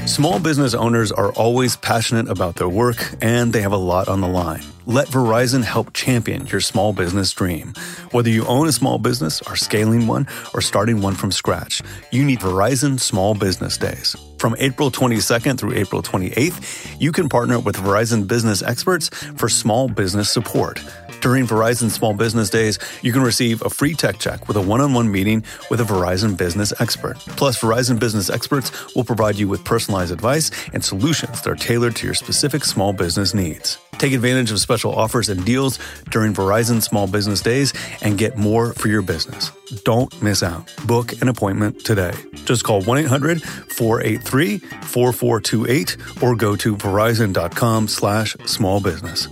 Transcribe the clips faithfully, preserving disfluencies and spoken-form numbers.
Small business owners are always passionate about their work, and they have a lot on the line. Let Verizon help champion your small business dream. Whether you own a small business, are scaling one, or starting one from scratch, you need Verizon Small Business Days. From April twenty-second through April twenty-eighth, you can partner with Verizon business experts for small business support. During Verizon Small Business Days, you can receive a free tech check with a one-on-one meeting with a Verizon business expert. Plus, Verizon business experts will provide you with personalized advice and solutions that are tailored to your specific small business needs. Take advantage of special offers and deals during Verizon Small Business Days and get more for your business. Don't miss out. Book an appointment today. Just call one eight hundred four eight three four four two eight or go to verizon.com slash small business.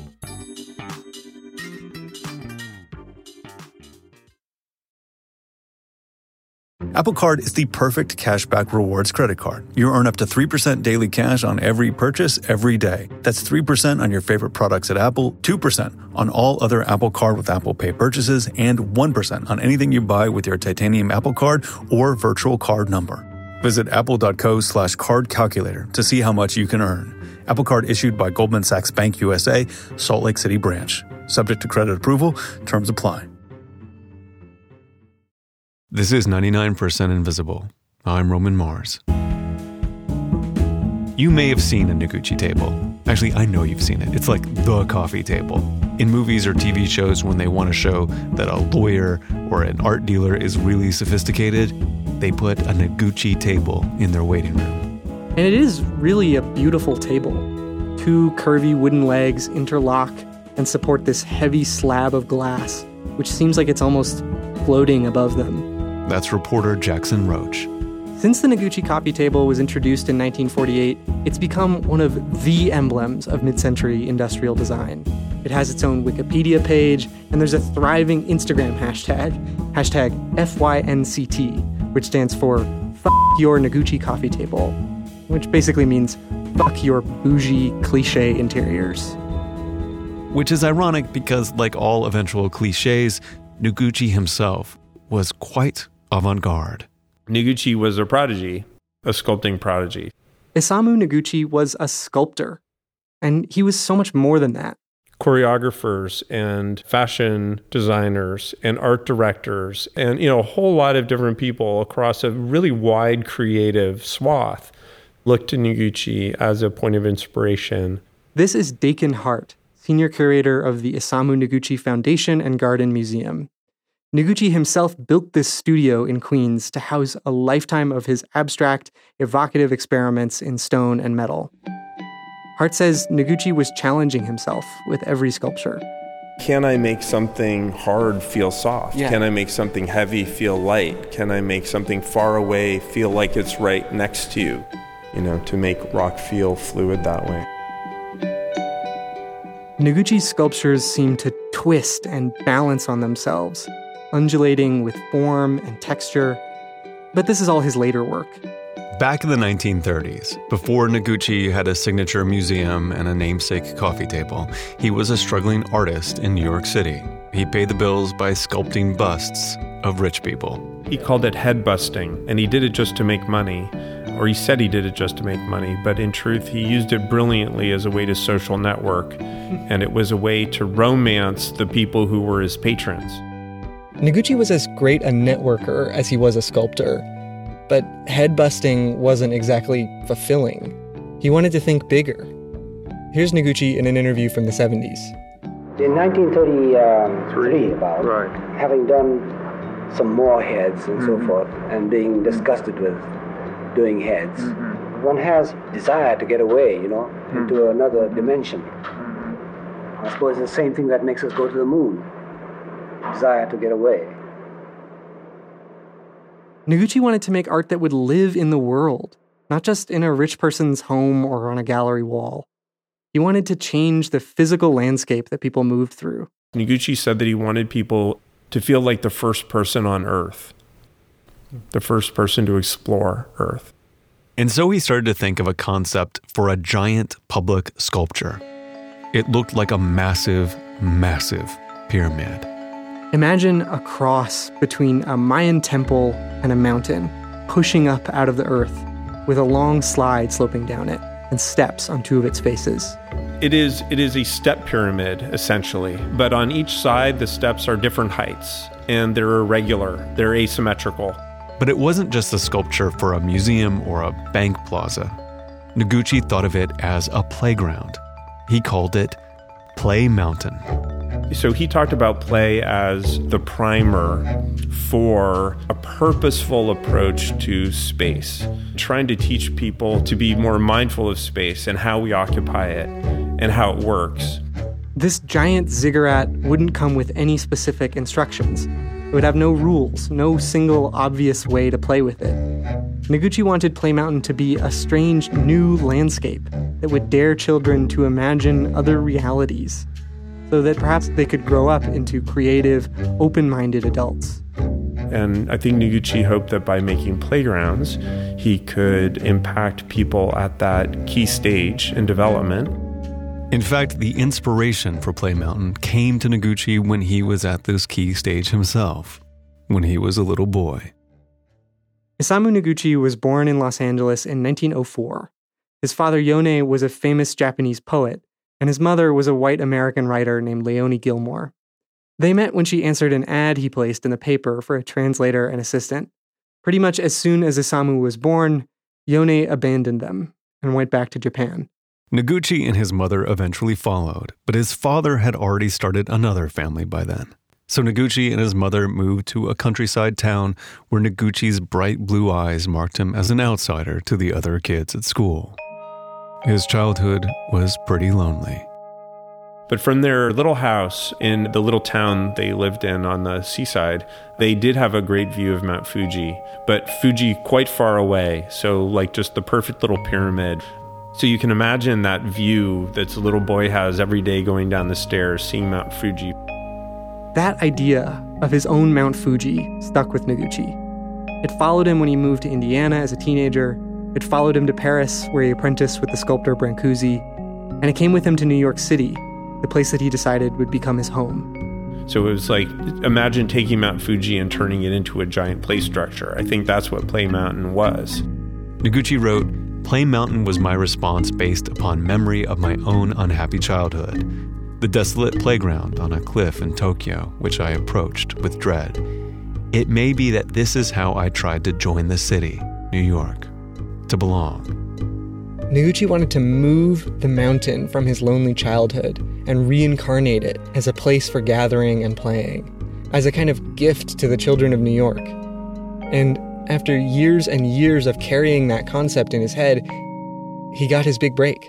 Apple Card is the perfect cashback rewards credit card. You earn up to three percent daily cash on every purchase every day. That's three percent on your favorite products at Apple, two percent on all other Apple Card with Apple Pay purchases, and one percent on anything you buy with your titanium Apple Card or virtual card number. Visit apple.co slash card calculator to see how much you can earn. Apple Card issued by Goldman Sachs Bank U S A, Salt Lake City branch. Subject to credit approval. Terms apply. This is ninety-nine percent Invisible. I'm Roman Mars. You may have seen a Noguchi table. Actually, I know you've seen it. It's like the coffee table. In movies or T V shows, when they want to show that a lawyer or an art dealer is really sophisticated, they put a Noguchi table in their waiting room. And it is really a beautiful table. Two curvy wooden legs interlock and support this heavy slab of glass, which seems like it's almost floating above them. That's reporter Jackson Roach. Since the Noguchi coffee table was introduced in nineteen forty-eight, it's become one of the emblems of mid-century industrial design. It has its own Wikipedia page, and there's a thriving Instagram hashtag, hashtag F Y N C T, which stands for F*** Your Noguchi Coffee Table, which basically means fuck your bougie cliche interiors. Which is ironic because, like all eventual cliches, Noguchi himself was quite avant-garde. Noguchi was a prodigy, a sculpting prodigy. Isamu Noguchi was a sculptor, and he was so much more than that. Choreographers and fashion designers and art directors and, you know, a whole lot of different people across a really wide creative swath looked to Noguchi as a point of inspiration. This is Dakin Hart, senior curator of the Isamu Noguchi Foundation and Garden Museum. Noguchi himself built this studio in Queens to house a lifetime of his abstract, evocative experiments in stone and metal. Hart says Noguchi was challenging himself with every sculpture. Can I make something hard feel soft? Yeah. Can I make something heavy feel light? Can I make something far away feel like it's right next to you? You know, to make rock feel fluid that way. Noguchi's sculptures seem to twist and balance on themselves, undulating with form and texture. But this is all his later work. Back in the nineteen thirties, before Noguchi had a signature museum and a namesake coffee table, he was a struggling artist in New York City. He paid the bills by sculpting busts of rich people. He called it head busting, and he did it just to make money. Or he said he did it just to make money, but in truth, he used it brilliantly as a way to social network, and it was a way to romance the people who were his patrons. Noguchi was as great a networker as he was a sculptor, but head-busting wasn't exactly fulfilling. He wanted to think bigger. Here's Noguchi in an interview from the seventies. In nineteen thirty-three, about, right. having done some more heads and mm-hmm. so forth, and being disgusted with doing heads, mm-hmm. one has desire to get away, you know, mm-hmm. into another dimension. Mm-hmm. I suppose it's the same thing that makes us go to the moon. Desire to get away. Noguchi wanted to make art that would live in the world, not just in a rich person's home or on a gallery wall. He wanted to change the physical landscape that people moved through. Noguchi said that he wanted people to feel like the first person on Earth, the first person to explore Earth. And so he started to think of a concept for a giant public sculpture. It looked like a massive, massive pyramid. Imagine a cross between a Mayan temple and a mountain, pushing up out of the earth. with a long slide sloping down it and steps on two of its faces. It is it is a step pyramid, essentially, but on each side, the steps are different heights, and they're irregular, they're asymmetrical. But it wasn't just a sculpture for a museum or a bank plaza. Noguchi thought of it as a playground. He called it Play Mountain. So he talked about play as the primer for a purposeful approach to space, trying to teach people to be more mindful of space and how we occupy it and how it works. This giant ziggurat wouldn't come with any specific instructions. It would have no rules, no single obvious way to play with it. Noguchi wanted Play Mountain to be a strange new landscape that would dare children to imagine other realities, so that perhaps they could grow up into creative, open-minded adults. And I think Noguchi hoped that by making playgrounds, he could impact people at that key stage in development. In fact, the inspiration for Play Mountain came to Noguchi when he was at this key stage himself, when he was a little boy. Isamu Noguchi was born in Los Angeles in nineteen oh four. His father, Yone, was a famous Japanese poet, and his mother was a white American writer named Leonie Gilmore. They met when she answered an ad he placed in the paper for a translator and assistant. Pretty much as soon as Isamu was born, Yone abandoned them and went back to Japan. Noguchi and his mother eventually followed, but his father had already started another family by then. So Noguchi and his mother moved to a countryside town where Noguchi's bright blue eyes marked him as an outsider to the other kids at school. His childhood was pretty lonely. But from their little house in the little town they lived in on the seaside, they did have a great view of Mount Fuji, but Fuji quite far away, so like just the perfect little pyramid. So you can imagine that view that the little boy has every day going down the stairs, seeing Mount Fuji. That idea of his own Mount Fuji stuck with Noguchi. It followed him when he moved to Indiana as a teenager. It followed him to Paris, where he apprenticed with the sculptor Brancusi. And it came with him to New York City, the place that he decided would become his home. So it was like, imagine taking Mount Fuji and turning it into a giant play structure. I think that's what Play Mountain was. Noguchi wrote, "Play Mountain was my response based upon memory of my own unhappy childhood. The desolate playground on a cliff in Tokyo, which I approached with dread. It may be that this is how I tried to join the city, New York, to belong." Noguchi wanted to move the mountain from his lonely childhood and reincarnate it as a place for gathering and playing, as a kind of gift to the children of New York. And after years and years of carrying that concept in his head, he got his big break.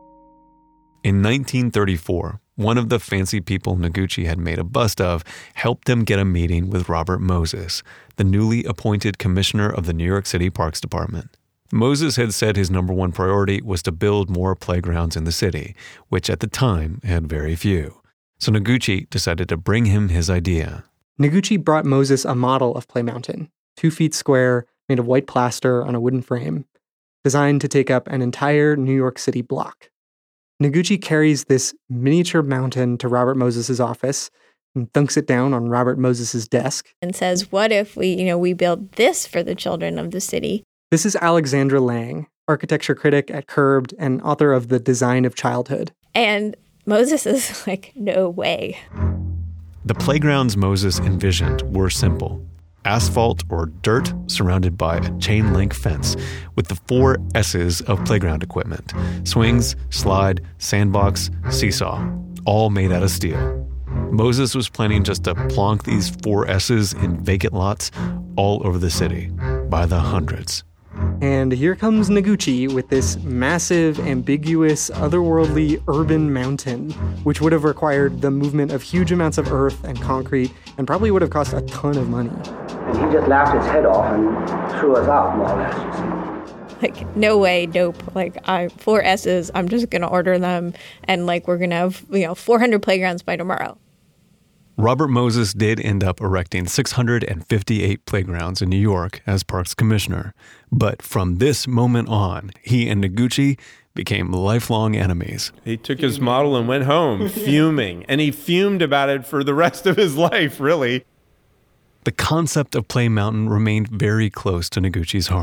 In nineteen thirty-four, one of the fancy people Noguchi had made a bust of helped him get a meeting with Robert Moses, the newly appointed commissioner of the New York City Parks Department. Moses had said his number one priority was to build more playgrounds in the city, which at the time had very few. So Noguchi decided to bring him his idea. Noguchi brought Moses a model of Play Mountain, two feet square, made of white plaster on a wooden frame, designed to take up an entire New York City block. Noguchi carries this miniature mountain to Robert Moses' office and thunks it down on Robert Moses' desk. And says, what if we, you know, we build this for the children of the city? This is Alexandra Lang, architecture critic at Curbed and author of The Design of Childhood. And Moses is like, no way. The playgrounds Moses envisioned were simple. Asphalt or dirt surrounded by a chain link fence with the four S's of playground equipment: swings, slide, sandbox, seesaw, all made out of steel. Moses was planning just to plonk these four S's in vacant lots all over the city, by the hundreds. And here comes Noguchi with this massive, ambiguous, otherworldly urban mountain, which would have required the movement of huge amounts of earth and concrete and probably would have cost a ton of money. And he just laughed his head off and threw us out, more or less, you see. Like, no way, nope. Like, I four S's, I'm just going to order them, and, like, we're going to have, you know, four hundred playgrounds by tomorrow. Robert Moses did end up erecting six hundred fifty-eight playgrounds in New York as Parks Commissioner. But from this moment on, he and Noguchi became lifelong enemies. He took his model and went home fuming, and he fumed about it for the rest of his life, really. The concept of Play Mountain remained very close to Noguchi's heart.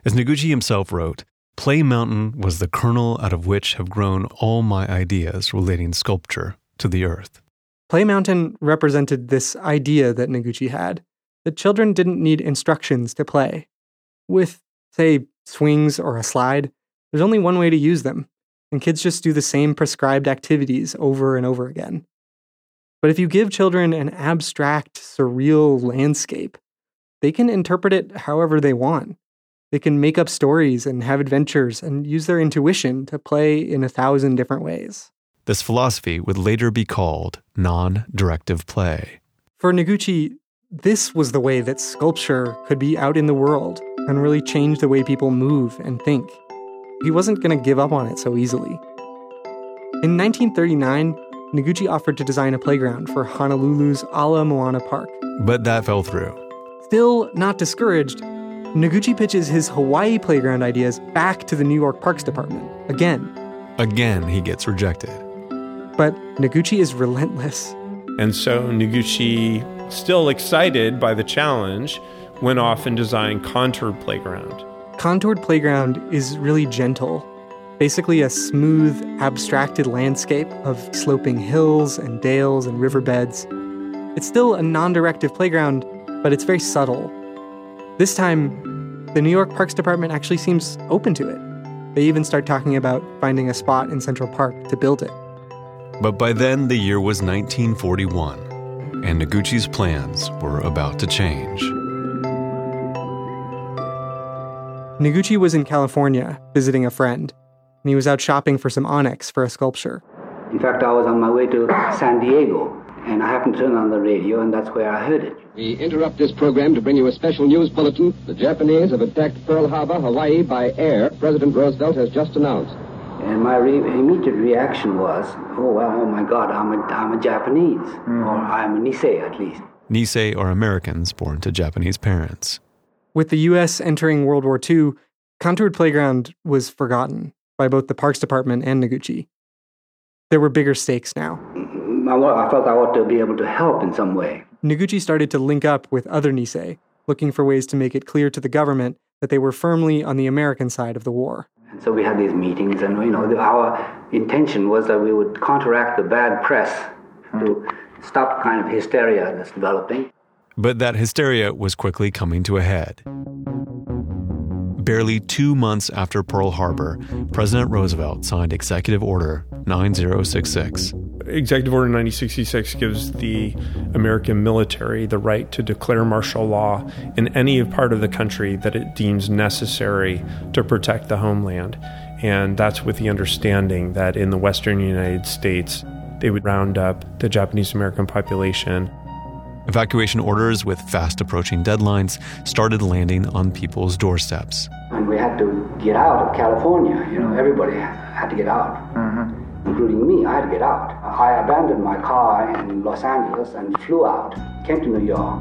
As Noguchi himself wrote, Play Mountain was the kernel out of which have grown all my ideas relating sculpture to the earth. Play Mountain represented this idea that Noguchi had, that children didn't need instructions to play. With, say, swings or a slide, there's only one way to use them, and kids just do the same prescribed activities over and over again. But if you give children an abstract, surreal landscape, they can interpret it however they want. They can make up stories and have adventures and use their intuition to play in a thousand different ways. This philosophy would later be called non-directive play. For Noguchi, this was the way that sculpture could be out in the world and really change the way people move and think. He wasn't going to give up on it so easily. In nineteen thirty-nine, Noguchi offered to design a playground for Honolulu's Ala Moana Park. But that fell through. Still not discouraged, Noguchi pitches his Hawaii playground ideas back to the New York Parks Department, again. Again, he gets rejected. But Noguchi is relentless. And so Noguchi, still excited by the challenge, went off and designed Contoured Playground. Contoured Playground is really gentle. Basically a smooth, abstracted landscape of sloping hills and dales and riverbeds. It's still a non-directive playground, but it's very subtle. This time, the New York Parks Department actually seems open to it. They even start talking about finding a spot in Central Park to build it. But by then, the year was nineteen forty-one, and Noguchi's plans were about to change. Noguchi was in California visiting a friend, and he was out shopping for some onyx for a sculpture. In fact, I was on my way to San Diego, and I happened to turn on the radio, and that's where I heard it. We interrupt this program to bring you a special news bulletin. The Japanese have attacked Pearl Harbor, Hawaii, by air. President Roosevelt has just announced. And my re- immediate reaction was, oh, well, oh my God, I'm a, I'm a Japanese, mm-hmm. or I'm a Nisei at least. Nisei are Americans born to Japanese parents. With the U S entering World War Two, Contoured Playground was forgotten by both the Parks Department and Noguchi. There were bigger stakes now. I felt I ought to be able to help in some way. Noguchi started to link up with other Nisei, looking for ways to make it clear to the government that they were firmly on the American side of the war. And so we had these meetings, and you know, the, our intention was that we would counteract the bad press mm-hmm. to stop kind of hysteria that's developing. But that hysteria was quickly coming to a head. Barely two months after Pearl Harbor, President Roosevelt signed Executive Order nine thousand sixty-six. Executive Order ninety sixty-six gives the American military the right to declare martial law in any part of the country that it deems necessary to protect the homeland. And that's with the understanding that in the western United States, they would round up the Japanese American population. Evacuation orders with fast approaching deadlines started landing on people's doorsteps. And we had to get out of California. You know, everybody had to get out, mm-hmm. including me. I had to get out. I abandoned my car in Los Angeles and flew out, came to New York.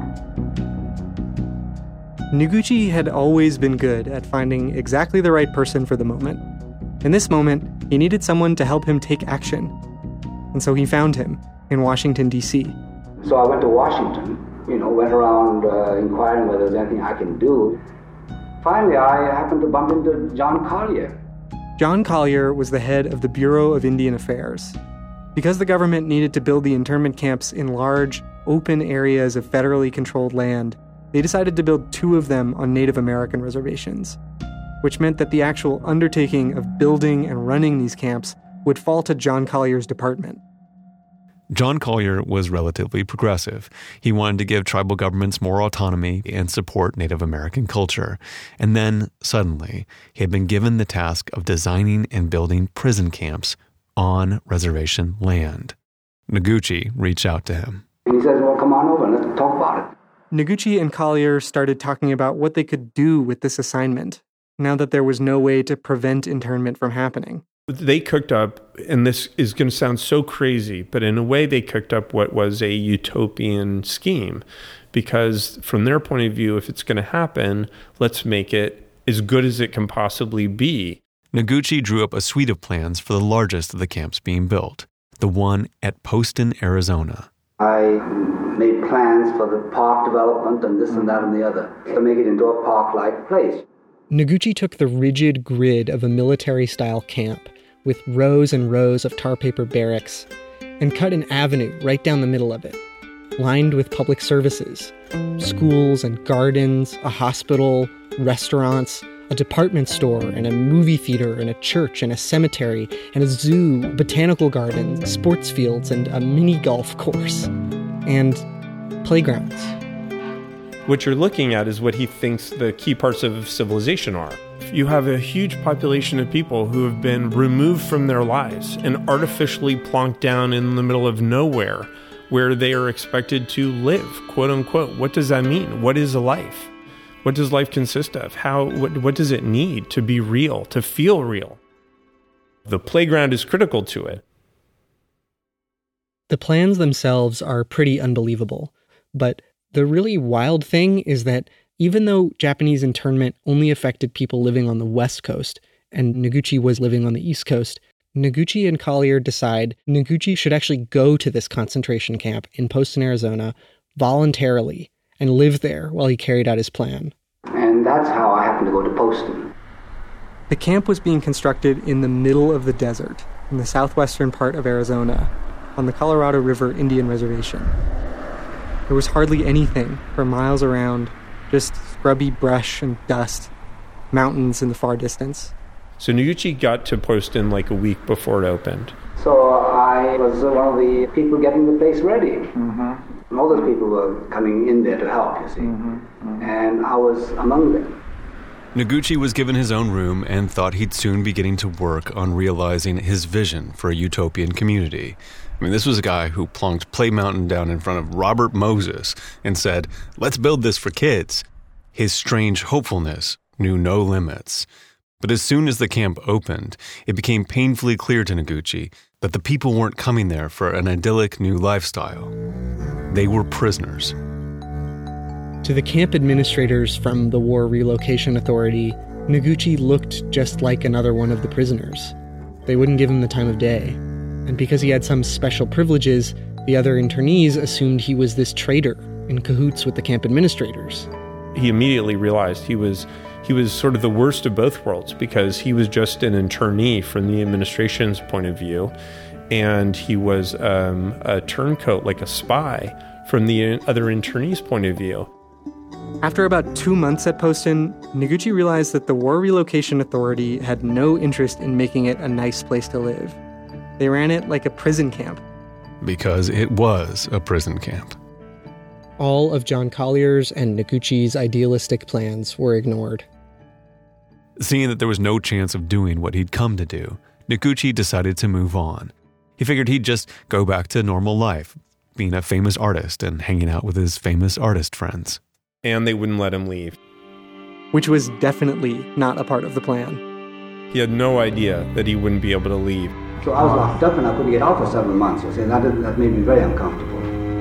Noguchi had always been good at finding exactly the right person for the moment. In this moment, he needed someone to help him take action. And so he found him in Washington, D C So I went to Washington, you know, went around uh, inquiring whether there's anything I can do. Finally, I happened to bump into John Collier. John Collier was the head of the Bureau of Indian Affairs. Because the government needed to build the internment camps in large, open areas of federally controlled land, they decided to build two of them on Native American reservations, which meant that the actual undertaking of building and running these camps would fall to John Collier's department. John Collier was relatively progressive. He wanted to give tribal governments more autonomy and support Native American culture. And then, suddenly, he had been given the task of designing and building prison camps on reservation land. Noguchi reached out to him. And he says, well, come on over and let's talk about it. Noguchi and Collier started talking about what they could do with this assignment, now that there was no way to prevent internment from happening. They cooked up, and this is going to sound so crazy, but in a way they cooked up what was a utopian scheme. Because from their point of view, if it's going to happen, let's make it as good as it can possibly be. Noguchi drew up a suite of plans for the largest of the camps being built, the one at Poston, Arizona. I made plans for the park development and this and that and the other to make it into a park-like place. Noguchi took the rigid grid of a military-style camp with rows and rows of tar paper barracks and cut an avenue right down the middle of it, lined with public services, schools and gardens, a hospital, restaurants, a department store and a movie theater and a church and a cemetery and a zoo, a botanical garden, sports fields and a mini golf course, and playgrounds. What you're looking at is what he thinks the key parts of civilization are. You have a huge population of people who have been removed from their lives and artificially plonked down in the middle of nowhere where they are expected to live, quote unquote. What does that mean? What is a life? What does life consist of? How, what, what does it need to be real, to feel real? The playground is critical to it. The plans themselves are pretty unbelievable, but the really wild thing is that even though Japanese internment only affected people living on the West Coast, and Noguchi was living on the East Coast, Noguchi and Collier decide Noguchi should actually go to this concentration camp in Poston, Arizona, voluntarily, and live there while he carried out his plan. And that's how I happened to go to Poston. The camp was being constructed in the middle of the desert, in the southwestern part of Arizona, on the Colorado River Indian Reservation. There was hardly anything for miles around, just scrubby brush and dust, mountains in the far distance. So Noguchi got to Poston like a week before it opened. So I was one of the people getting the place ready. Mm-hmm. All those people were coming in there to help, you see. Mm-hmm. Mm-hmm. And I was among them. Noguchi was given his own room and thought he'd soon be getting to work on realizing his vision for a utopian community. I mean, this was a guy who plonked Play Mountain down in front of Robert Moses and said, "Let's build this for kids." His strange hopefulness knew no limits. But as soon as the camp opened, it became painfully clear to Noguchi that the people weren't coming there for an idyllic new lifestyle. They were prisoners. To the camp administrators from the War Relocation Authority, Noguchi looked just like another one of the prisoners. They wouldn't give him the time of day. And because he had some special privileges, the other internees assumed he was this traitor in cahoots with the camp administrators. He immediately realized he was he was sort of the worst of both worlds because he was just an internee from the administration's point of view, and he was um, a turncoat, like a spy, from the other internees' point of view. After about two months at Poston, Noguchi realized that the War Relocation Authority had no interest in making it a nice place to live. They ran it like a prison camp. Because it was a prison camp. All of John Collier's and Noguchi's idealistic plans were ignored. Seeing that there was no chance of doing what he'd come to do, Noguchi decided to move on. He figured he'd just go back to normal life, being a famous artist and hanging out with his famous artist friends. And they wouldn't let him leave. Which was definitely not a part of the plan. He had no idea that he wouldn't be able to leave. So I was locked up and I couldn't get out for seven months. You see, that, that made me very uncomfortable.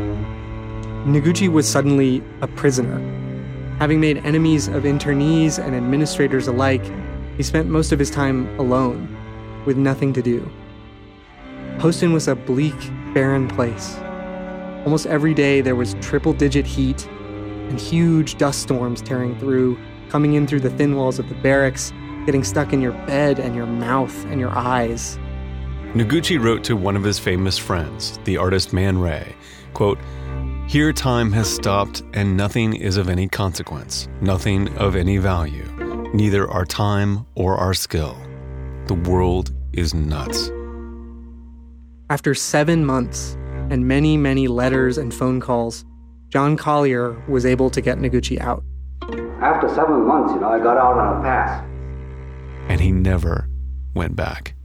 Noguchi was suddenly a prisoner. Having made enemies of internees and administrators alike, he spent most of his time alone, with nothing to do. Poston was a bleak, barren place. Almost every day there was triple-digit heat and huge dust storms tearing through, coming in through the thin walls of the barracks, getting stuck in your bed and your mouth and your eyes. Noguchi wrote to one of his famous friends, the artist Man Ray, quote, "Here time has stopped and nothing is of any consequence, nothing of any value, neither our time or our skill. The world is nuts." After seven months and many, many letters and phone calls, John Collier was able to get Noguchi out. After seven months, you know, I got out on a pass. And he never went back.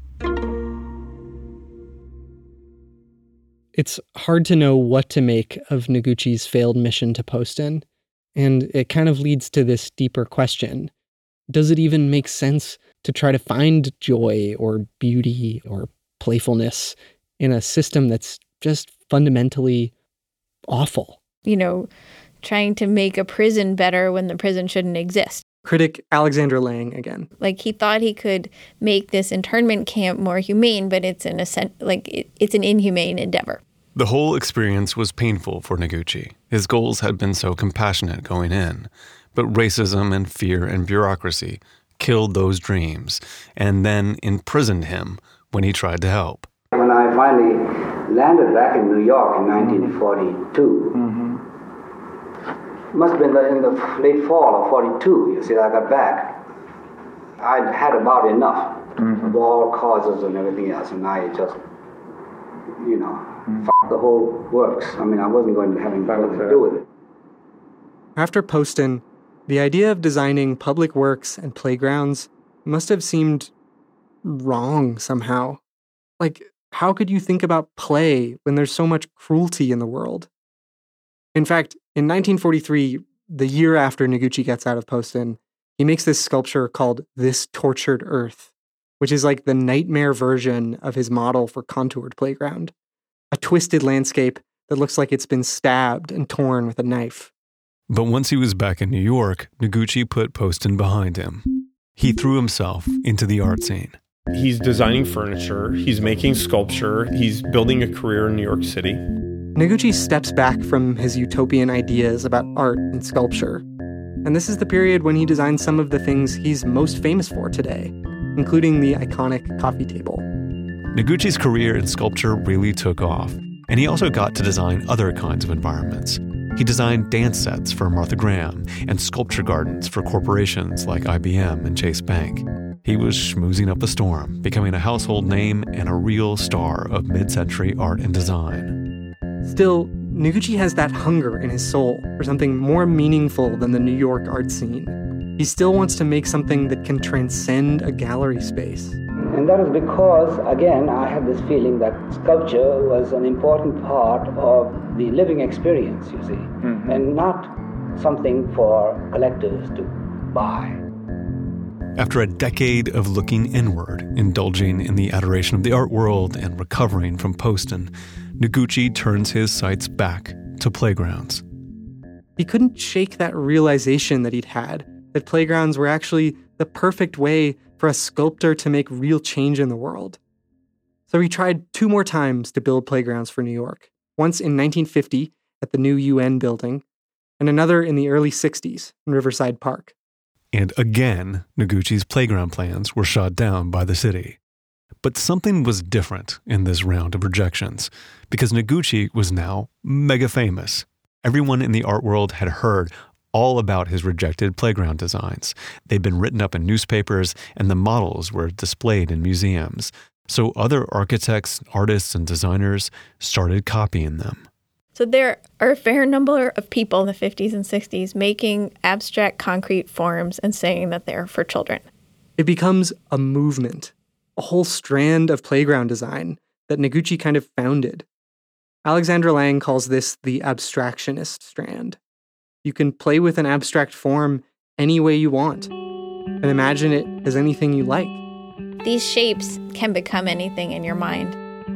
It's hard to know what to make of Noguchi's failed mission to Poston, and it kind of leads to this deeper question. Does it even make sense to try to find joy or beauty or playfulness in a system that's just fundamentally awful? You know, trying to make a prison better when the prison shouldn't exist. Critic Alexandra Lang again. Like, he thought he could make this internment camp more humane, but it's an like it, it's an inhumane endeavor. The whole experience was painful for Noguchi. His goals had been so compassionate going in, but racism and fear and bureaucracy killed those dreams and then imprisoned him when he tried to help. When I finally landed back in New York in nineteen forty-two, mm-hmm. must have been in the late fall of forty-two, you see, I got back. I'd had about enough mm-hmm. of all causes and everything else, and I just, you know, mm-hmm. f- the whole works. I mean, I wasn't going to have anything to do with it. After Poston, the idea of designing public works and playgrounds must have seemed wrong somehow. Like, how could you think about play when there's so much cruelty in the world? In fact, in nineteen forty-three, the year after Noguchi gets out of Poston, he makes this sculpture called This Tortured Earth, which is like the nightmare version of his model for contoured playground. A twisted landscape that looks like it's been stabbed and torn with a knife. But once he was back in New York, Noguchi put Poston behind him. He threw himself into the art scene. He's designing furniture, he's making sculpture, he's building a career in New York City. Noguchi steps back from his utopian ideas about art and sculpture. And this is the period when he designs some of the things he's most famous for today, including the iconic coffee table. Noguchi's career in sculpture really took off, and he also got to design other kinds of environments. He designed dance sets for Martha Graham and sculpture gardens for corporations like I B M and Chase Bank. He was schmoozing up a storm, becoming a household name and a real star of mid-century art and design. Still, Noguchi has that hunger in his soul for something more meaningful than the New York art scene. He still wants to make something that can transcend a gallery space. And that is because, again, I have this feeling that sculpture was an important part of the living experience, you see, mm-hmm. and not something for collectors to buy. After a decade of looking inward, indulging in the adoration of the art world and recovering from Poston, Noguchi turns his sights back to playgrounds. He couldn't shake that realization that he'd had, that playgrounds were actually the perfect way for a sculptor to make real change in the world. So he tried two more times to build playgrounds for New York, once in nineteen fifty at the new U N building, and another in the early sixties in Riverside Park. And again, Noguchi's playground plans were shot down by the city. But something was different in this round of rejections, because Noguchi was now mega famous. Everyone in the art world had heard all about his rejected playground designs. They'd been written up in newspapers, and the models were displayed in museums. So other architects, artists, and designers started copying them. So there are a fair number of people in the fifties and sixties making abstract concrete forms and saying that they're for children. It becomes a movement, a whole strand of playground design that Noguchi kind of founded. Alexandra Lang calls this the abstractionist strand. You can play with an abstract form any way you want and imagine it as anything you like. These shapes can become anything in your mind.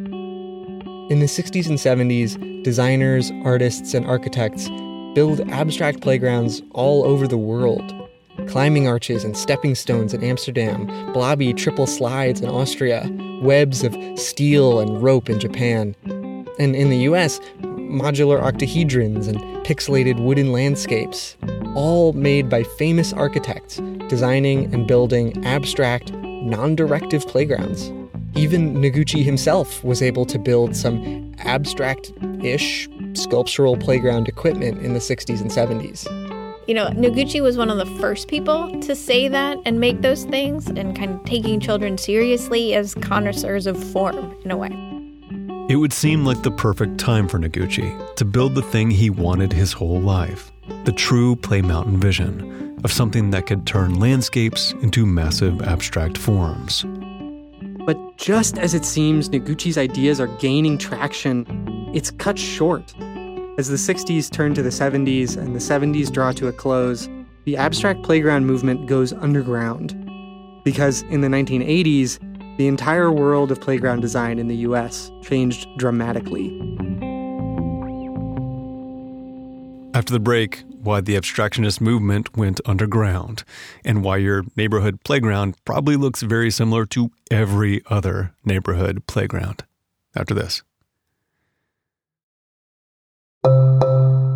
In the sixties and seventies, designers, artists, and architects build abstract playgrounds all over the world. Climbing arches and stepping stones in Amsterdam, blobby triple slides in Austria, webs of steel and rope in Japan. And in the U S, modular octahedrons and pixelated wooden landscapes, all made by famous architects designing and building abstract, non-directive playgrounds. Even Noguchi himself was able to build some abstract-ish sculptural playground equipment in the sixties and seventies. You know, Noguchi was one of the first people to say that and make those things and kind of taking children seriously as connoisseurs of form, in a way. It would seem like the perfect time for Noguchi to build the thing he wanted his whole life, the true Play Mountain vision of something that could turn landscapes into massive abstract forms. But just as it seems Noguchi's ideas are gaining traction, it's cut short. As the sixties turn to the seventies and the seventies draw to a close, the abstract playground movement goes underground. Because in the nineteen eighties, the entire world of playground design in the U S changed dramatically. After the break, why the abstractionist movement went underground, and why your neighborhood playground probably looks very similar to every other neighborhood playground. After this.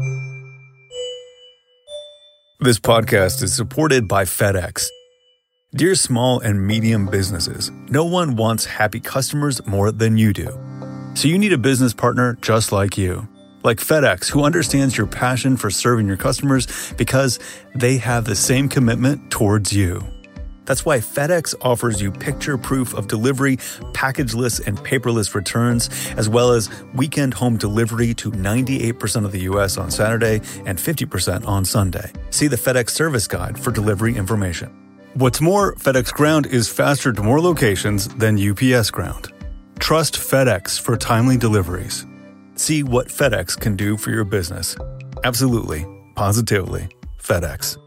This podcast is supported by FedEx. Dear small and medium businesses, no one wants happy customers more than you do. So you need a business partner just like you. Like FedEx, who understands your passion for serving your customers because they have the same commitment towards you. That's why FedEx offers you picture proof of delivery, packageless and paperless returns, as well as weekend home delivery to ninety-eight percent of the U S on Saturday and fifty percent on Sunday. See the FedEx service guide for delivery information. What's more, FedEx Ground is faster to more locations than U P S Ground. Trust FedEx for timely deliveries. See what FedEx can do for your business. Absolutely, positively, FedEx.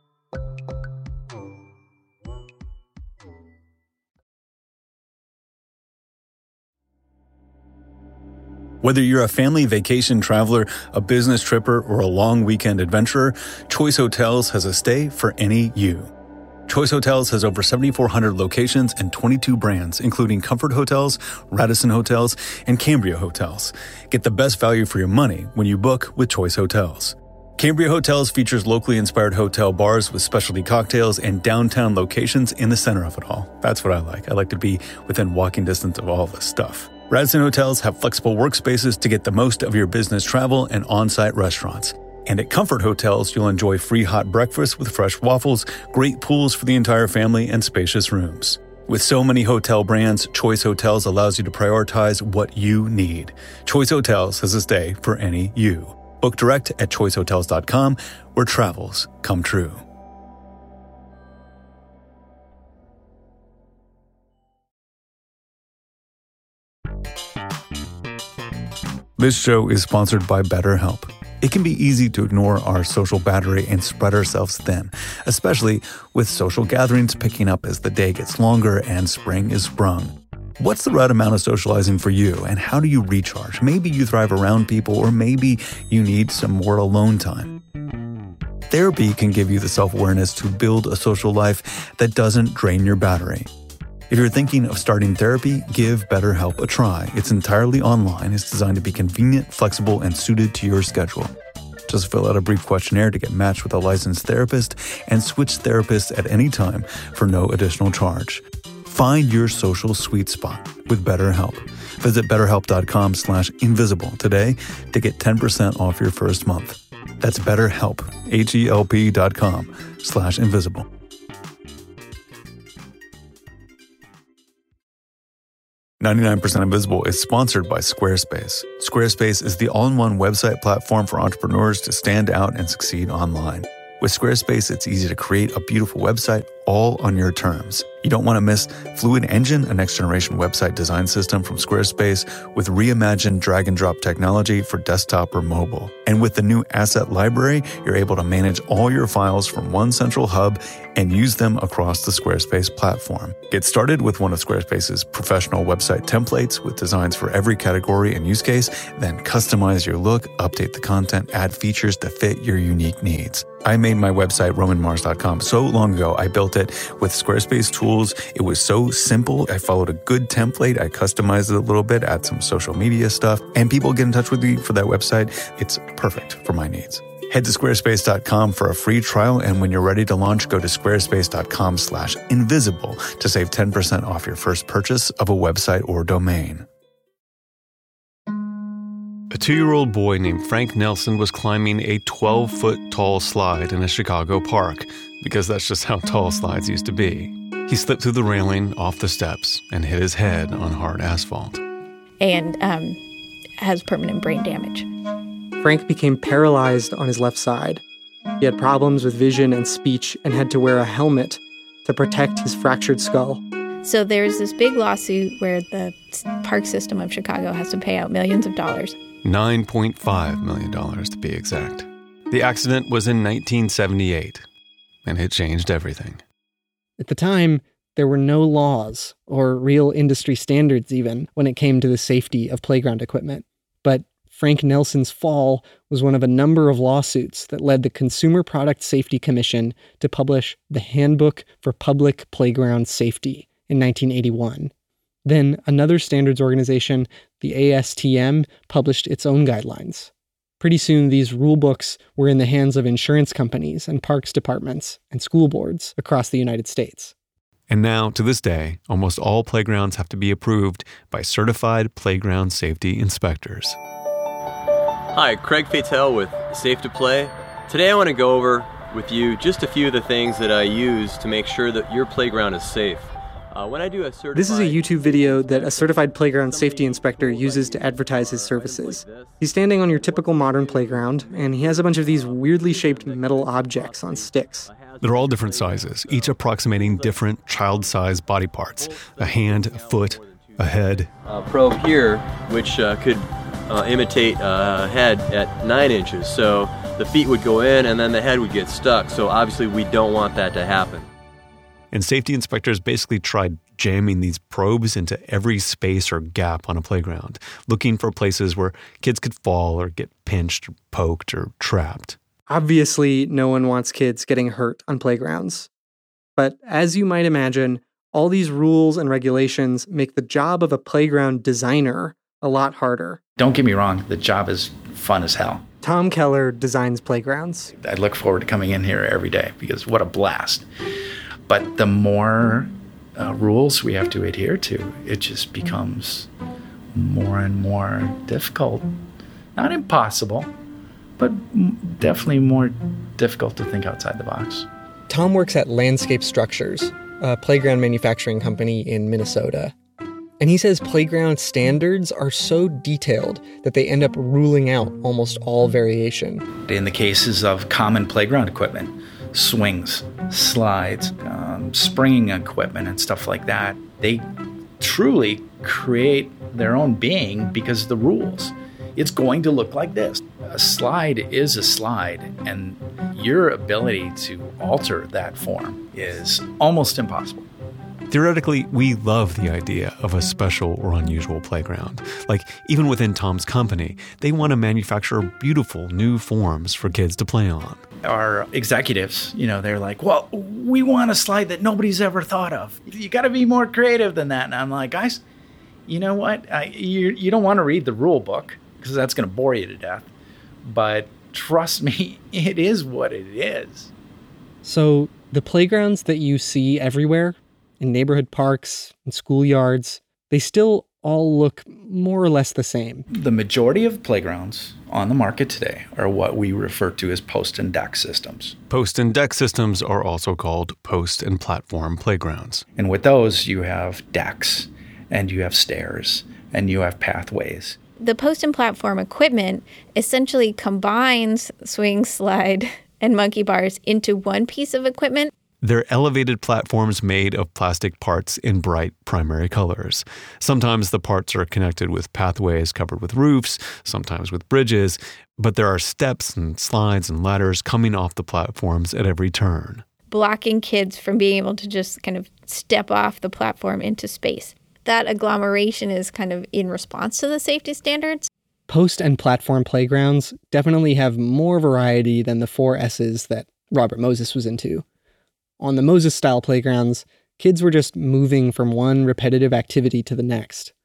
Whether you're a family vacation traveler, a business tripper, or a long weekend adventurer, Choice Hotels has a stay for any you. Choice Hotels has over seventy-four hundred locations and twenty-two brands, including Comfort Hotels, Radisson Hotels, and Cambria Hotels. Get the best value for your money when you book with Choice Hotels. Cambria Hotels features locally inspired hotel bars with specialty cocktails and downtown locations in the center of it all. That's what I like. I like to be within walking distance of all this stuff. Radisson Hotels have flexible workspaces to get the most of your business travel and on-site restaurants. And at Comfort Hotels, you'll enjoy free hot breakfast with fresh waffles, great pools for the entire family, and spacious rooms. With so many hotel brands, Choice Hotels allows you to prioritize what you need. Choice Hotels has a stay for any you. Book direct at choice hotels dot com, where travels come true. This show is sponsored by BetterHelp. It can be easy to ignore our social battery and spread ourselves thin, especially with social gatherings picking up as the day gets longer and spring is sprung. What's the right amount of socializing for you, and how do you recharge? Maybe you thrive around people, or maybe you need some more alone time. Therapy can give you the self-awareness to build a social life that doesn't drain your battery. If you're thinking of starting therapy, give BetterHelp a try. It's entirely online. It's designed to be convenient, flexible, and suited to your schedule. Just fill out a brief questionnaire to get matched with a licensed therapist and switch therapists at any time for no additional charge. Find your social sweet spot with BetterHelp. Visit betterhelp.com slash invisible today to get ten percent off your first month. That's BetterHelp, H-E-L-P dot com slash invisible. ninety-nine percent Invisible is sponsored by Squarespace. Squarespace is the all-in-one website platform for entrepreneurs to stand out and succeed online. With Squarespace, it's easy to create a beautiful website all on your terms. You don't want to miss Fluid Engine, a next-generation website design system from Squarespace with reimagined drag-and-drop technology for desktop or mobile. And with the new Asset Library, you're able to manage all your files from one central hub and use them across the Squarespace platform. Get started with one of Squarespace's professional website templates with designs for every category and use case, then customize your look, update the content, add features to fit your unique needs. I made my website, roman mars dot com, so long ago. I built it with Squarespace tools. It was so simple. I followed a good template. I customized it a little bit, add some social media stuff, and people get in touch with me for that website. It's perfect for my needs. Head to squarespace dot com for a free trial, and when you're ready to launch, go to squarespace dot com slash invisible to save ten percent off your first purchase of a website or domain. A two-year-old boy named Frank Nelson was climbing a twelve-foot tall slide in a Chicago park, because that's just how tall slides used to be. He slipped through the railing, off the steps, and hit his head on hard asphalt. And um, has permanent brain damage. Frank became paralyzed on his left side. He had problems with vision and speech and had to wear a helmet to protect his fractured skull. So there's this big lawsuit where the park system of Chicago has to pay out millions of dollars. nine point five million dollars to be exact. The accident was in nineteen seventy-eight, and it changed everything. At the time, there were no laws or real industry standards even when it came to the safety of playground equipment. But Frank Nelson's fall was one of a number of lawsuits that led the Consumer Product Safety Commission to publish the Handbook for Public Playground Safety in nineteen eighty-one. Then another standards organization, the A S T M, published its own guidelines. Pretty soon, these rule books were in the hands of insurance companies and parks departments and school boards across the United States. And now, to this day, almost all playgrounds have to be approved by certified playground safety inspectors. Hi, Craig Fatel with Safe to Play. Today I want to go over with you just a few of the things that I use to make sure that your playground is safe. Uh, when I do a certified... This is a YouTube video that a certified playground safety inspector uses to advertise his services. He's standing on your typical modern playground, and he has a bunch of these weirdly shaped metal objects on sticks. They're all different sizes, each approximating different child-sized body parts. A hand, a foot, a head. A probe here, which uh, could uh, imitate a head at nine inches. So the feet would go in, and then the head would get stuck. So obviously we don't want that to happen. And safety inspectors basically tried jamming these probes into every space or gap on a playground, looking for places where kids could fall or get pinched or poked or trapped. Obviously, no one wants kids getting hurt on playgrounds. But as you might imagine, all these rules and regulations make the job of a playground designer a lot harder. Don't get me wrong, the job is fun as hell. Tom Keller designs playgrounds. I look forward to coming in here every day because what a blast. But the more uh, rules we have to adhere to, it just becomes more and more difficult. Not impossible, but definitely more difficult to think outside the box. Tom works at Landscape Structures, a playground manufacturing company in Minnesota. And he says playground standards are so detailed that they end up ruling out almost all variation. In the cases of common playground equipment, swings, slides, um, springing equipment and stuff like that, they truly create their own being because of the rules. It's going to look like this. A slide is a slide, and your ability to alter that form is almost impossible. Theoretically, we love the idea of a special or unusual playground. Like, even within Tom's company, they want to manufacture beautiful new forms for kids to play on. Our executives, you know, they're like, well, we want a slide that nobody's ever thought of. You got to be more creative than that. And I'm like, guys, you know what? I, you, you don't want to read the rule book because that's going to bore you to death. But trust me, it is what it is. So the playgrounds that you see everywhere, in neighborhood parks and schoolyards, they still all look more or less the same. The majority of playgrounds on the market today are what we refer to as post and deck systems. Post and deck systems are also called post and platform playgrounds. And with those, you have decks, and you have stairs, and you have pathways. The post and platform equipment essentially combines swing, slide, and monkey bars into one piece of equipment. They're elevated platforms made of plastic parts in bright primary colors. Sometimes the parts are connected with pathways covered with roofs, sometimes with bridges, but there are steps and slides and ladders coming off the platforms at every turn, blocking kids from being able to just kind of step off the platform into space. That agglomeration is kind of in response to the safety standards. Post and platform playgrounds definitely have more variety than the four S's that Robert Moses was into. On the Moses-style playgrounds, kids were just moving from one repetitive activity to the next.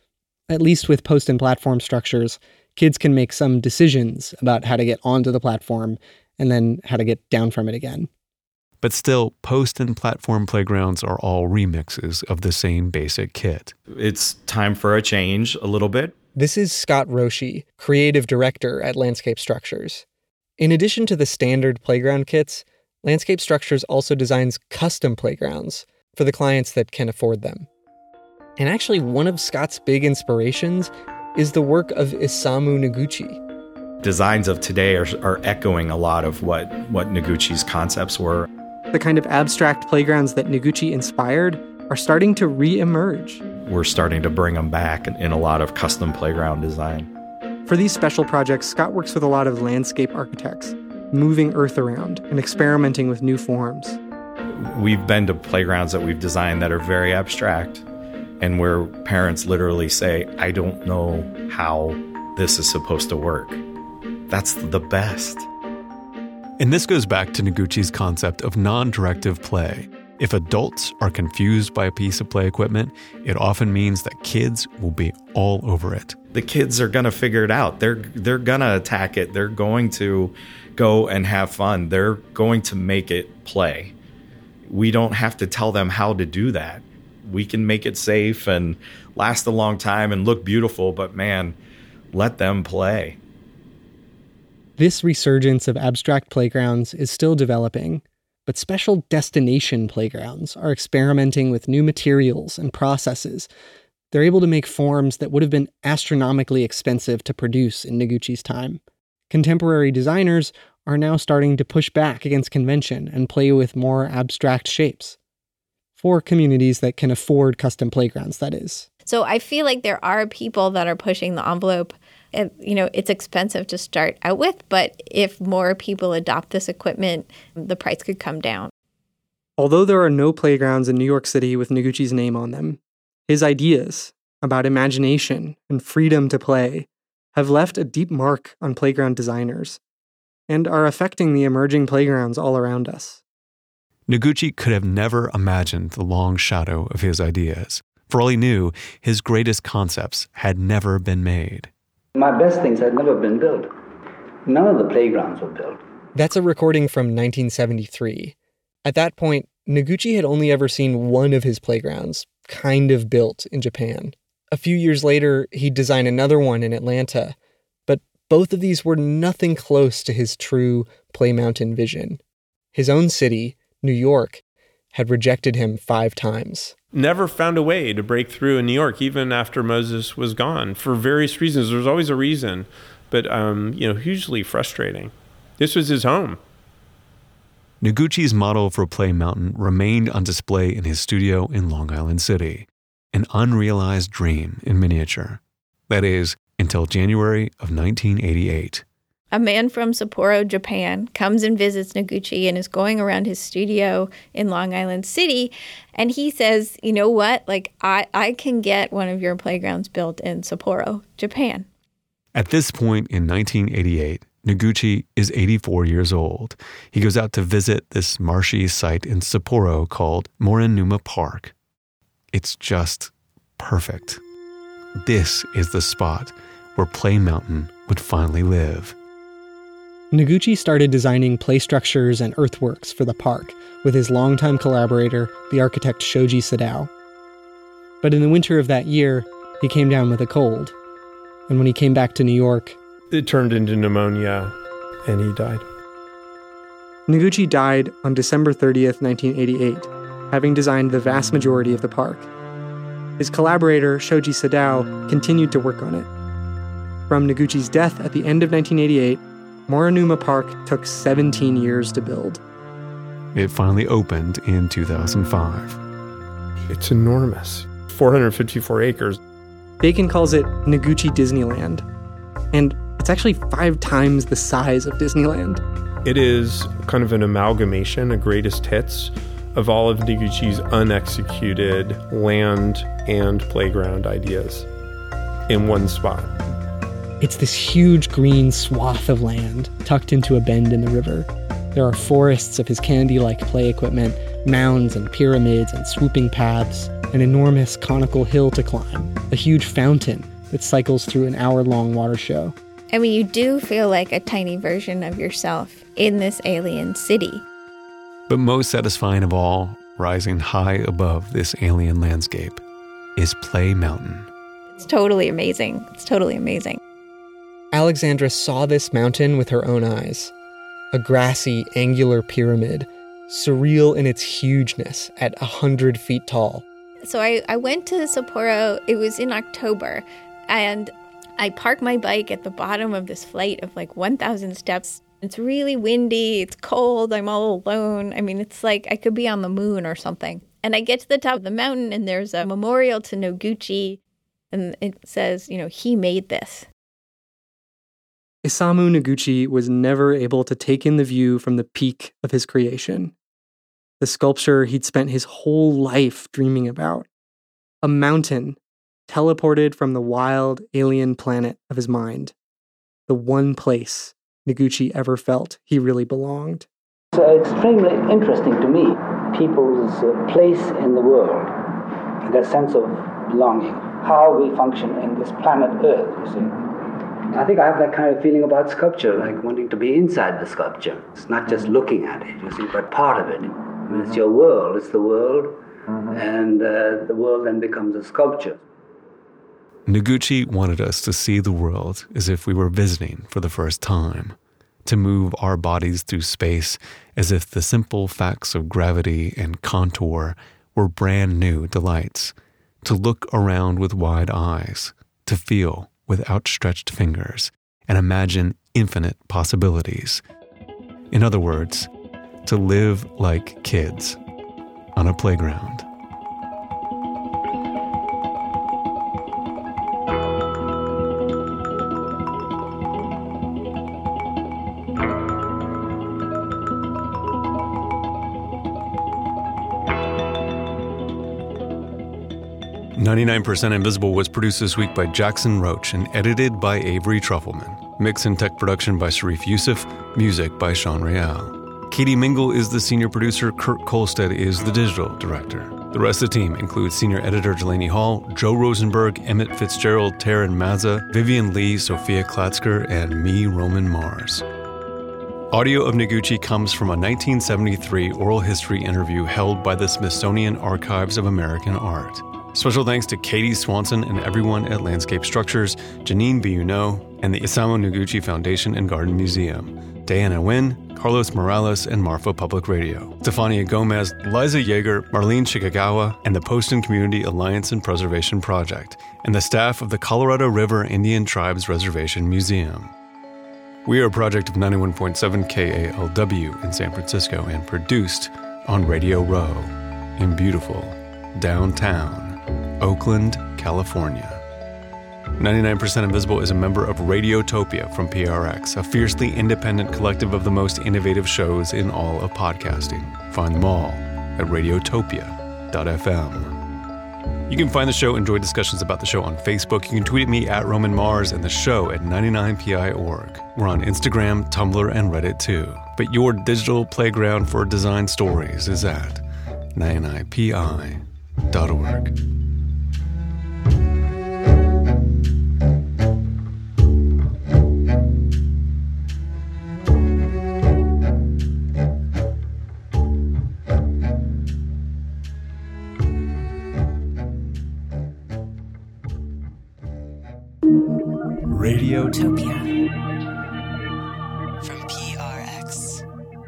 At least with post and platform structures, kids can make some decisions about how to get onto the platform and then how to get down from it again. But still, post and platform playgrounds are all remixes of the same basic kit. It's time for a change a little bit. This is Scott Roshi, creative director at Landscape Structures. In addition to the standard playground kits, Landscape Structures also designs custom playgrounds for the clients that can afford them. And actually, one of Scott's big inspirations is the work of Isamu Noguchi. Designs of today are, are echoing a lot of what, what Noguchi's concepts were. The kind of abstract playgrounds that Noguchi inspired are starting to re-emerge. We're starting to bring them back in, in a lot of custom playground design. For these special projects, Scott works with a lot of landscape architects, moving earth around and experimenting with new forms. We've been to playgrounds that we've designed that are very abstract and where parents literally say, I don't know how this is supposed to work. That's the best. And this goes back to Noguchi's concept of non-directive play. If adults are confused by a piece of play equipment, it often means that kids will be all over it. The kids are going to figure it out. They're they're going to attack it. They're going to go and have fun. They're going to make it play. We don't have to tell them how to do that. We can make it safe and last a long time and look beautiful, but man, let them play. This resurgence of abstract playgrounds is still developing, but special destination playgrounds are experimenting with new materials and processes. They're able to make forms that would have been astronomically expensive to produce in Noguchi's time. Contemporary designers are now starting to push back against convention and play with more abstract shapes. For communities that can afford custom playgrounds, that is. So I feel like there are people that are pushing the envelope. And, you know, it's expensive to start out with, but if more people adopt this equipment, the price could come down. Although there are no playgrounds in New York City with Noguchi's name on them, his ideas about imagination and freedom to play have left a deep mark on playground designers and are affecting the emerging playgrounds all around us. Noguchi could have never imagined the long shadow of his ideas. For all he knew, his greatest concepts had never been made. My best things had never been built. None of the playgrounds were built. That's a recording from nineteen seventy-three. At that point, Noguchi had only ever seen one of his playgrounds, kind of built in Japan. A few years later, he'd design another one in Atlanta, but both of these were nothing close to his true Play Mountain vision. His own city, New York, had rejected him five times. Never found a way to break through in New York, even after Moses was gone, for various reasons. There's always a reason, but um, you know, hugely frustrating. This was his home. Noguchi's model for Play Mountain remained on display in his studio in Long Island City, an unrealized dream in miniature. That is, until January of nineteen eighty-eight. A man from Sapporo, Japan, comes and visits Noguchi and is going around his studio in Long Island City. And he says, you know what? Like, I, I can get one of your playgrounds built in Sapporo, Japan. At this point in nineteen eighty-eight, Noguchi is eighty-four years old. He goes out to visit this marshy site in Sapporo called Morinuma Park. It's just perfect. This is the spot where Play Mountain would finally live. Noguchi started designing play structures and earthworks for the park with his longtime collaborator, the architect Shoji Sadao. But in the winter of that year, he came down with a cold. And when he came back to New York, it turned into pneumonia, and he died. Noguchi died on December thirtieth, nineteen eighty-eight, having designed the vast majority of the park. His collaborator, Shoji Sadao, continued to work on it. From Noguchi's death at the end of nineteen eighty-eight, Morinuma Park took seventeen years to build. It finally opened in two thousand five. It's enormous. four hundred fifty-four acres. Bacon calls it Noguchi Disneyland. And it's actually five times the size of Disneyland. It is kind of an amalgamation, a greatest hits, of all of Noguchi's unexecuted land and playground ideas in one spot. It's this huge green swath of land tucked into a bend in the river. There are forests of his candy-like play equipment, mounds and pyramids and swooping paths, an enormous conical hill to climb, a huge fountain that cycles through an hour-long water show. I mean, you do feel like a tiny version of yourself in this alien city. But most satisfying of all, rising high above this alien landscape, is Play Mountain. It's totally amazing. It's totally amazing. Alexandra saw this mountain with her own eyes. A grassy, angular pyramid, surreal in its hugeness at one hundred feet tall. So I, I went to Sapporo, it was in October, and I parked my bike at the bottom of this flight of like one thousand steps. It's really windy, it's cold, I'm all alone. I mean, it's like I could be on the moon or something. And I get to the top of the mountain and there's a memorial to Noguchi, and it says, you know, he made this. Isamu Noguchi was never able to take in the view from the peak of his creation. The sculpture he'd spent his whole life dreaming about. A mountain teleported from the wild alien planet of his mind. The one place Noguchi ever felt he really belonged. It's uh, extremely interesting to me, people's uh, place in the world, their sense of belonging, how we function in this planet Earth, you see. I think I have that kind of feeling about sculpture, like wanting to be inside the sculpture. It's not just looking at it, you see, but part of it. I mean, it's your world, it's the world, and uh, the world then becomes a sculpture. Noguchi wanted us to see the world as if we were visiting for the first time, to move our bodies through space as if the simple facts of gravity and contour were brand new delights, to look around with wide eyes, to feel with outstretched fingers, and imagine infinite possibilities. In other words, to live like kids on a playground. ninety-nine percent Invisible was produced this week by Jackson Roach and edited by Avery Trufelman. Mix and tech production by Sharif Youssef. Music by Sean Real. Katie Mingle is the senior producer. Kurt Kolstad is the digital director. The rest of the team includes senior editor Delaney Hall, Joe Rosenberg, Emmett Fitzgerald, Taryn Mazza, Vivian Lee, Sophia Klatzker, and me, Roman Mars. Audio of Noguchi comes from a nineteen seventy-three oral history interview held by the Smithsonian Archives of American Art. Special thanks to Katie Swanson and everyone at Landscape Structures, Janine Biuno, and the Isamu Noguchi Foundation and Garden Museum, Diana Nguyen, Carlos Morales, and Marfa Public Radio, Stefania Gomez, Liza Yeager, Marlene Shikagawa, and the Poston Community Alliance and Preservation Project, and the staff of the Colorado River Indian Tribes Reservation Museum. We are a project of ninety-one point seven K A L W in San Francisco and produced on Radio Row in beautiful downtown Oakland, California. ninety-nine percent Invisible is a member of Radiotopia from P R X, a fiercely independent collective of the most innovative shows in all of podcasting. Find them all at radiotopia dot f m. You can find the show and enjoy discussions about the show on Facebook. You can tweet at me at Roman Mars and the show at ninety-nine P I dot org. We're on Instagram, Tumblr, and Reddit too. But your digital playground for design stories is at ninety-nine P I dot org. Radiotopia from P R X.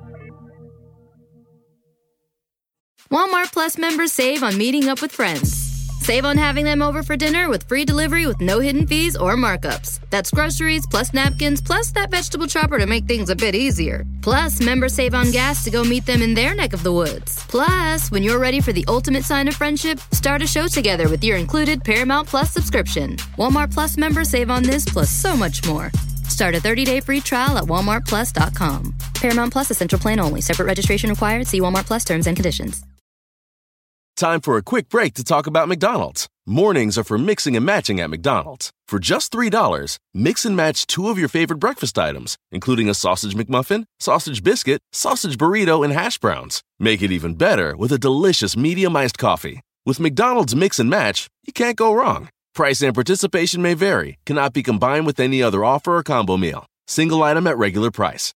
Walmart Plus members save on meeting up with friends. Save on having them over for dinner with free delivery with no hidden fees or markups. That's groceries, plus napkins, plus that vegetable chopper to make things a bit easier. Plus, members save on gas to go meet them in their neck of the woods. Plus, when you're ready for the ultimate sign of friendship, start a show together with your included Paramount Plus subscription. Walmart Plus members save on this plus so much more. Start a thirty-day free trial at walmart plus dot com. Paramount Plus Essential Plan only. Separate registration required. See Walmart Plus terms and conditions. Time for a quick break to talk about McDonald's. Mornings are for mixing and matching at McDonald's. For just three dollars, mix and match two of your favorite breakfast items, including a sausage McMuffin, sausage biscuit, sausage burrito, and hash browns. Make it even better with a delicious medium iced coffee. With McDonald's Mix and Match, you can't go wrong. Price and participation may vary, cannot be combined with any other offer or combo meal. Single item at regular price.